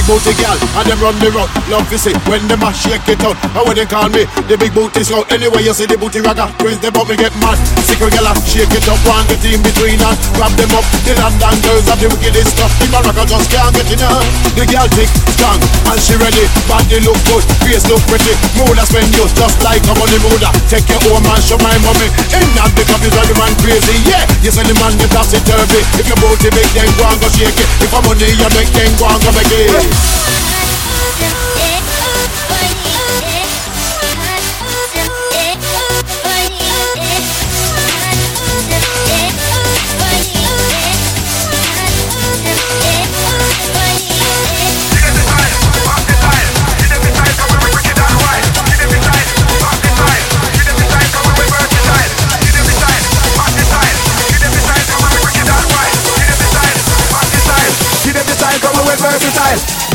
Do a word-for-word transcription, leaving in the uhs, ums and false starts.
booty gal, and them run the road. Love to see when them a shake it out. How would they call me? The big booty scout. Anyway you see the booty ragga, praise them up, me get mad. Sickle gal, shake it up, one get in between and grab them up. The London girls have the wickedest stuff. The baraka just can't get enough. The gal thick, strong, and she ready. Body look good, face look pretty. Mood a spend you just like a money moodah. Take your home and show my mommy. In that big up you drive the man crazy, yeah. You say the man get topsy-turvy. If your booty big then go and go shake it. If a money you make then go and go make it. Versatile.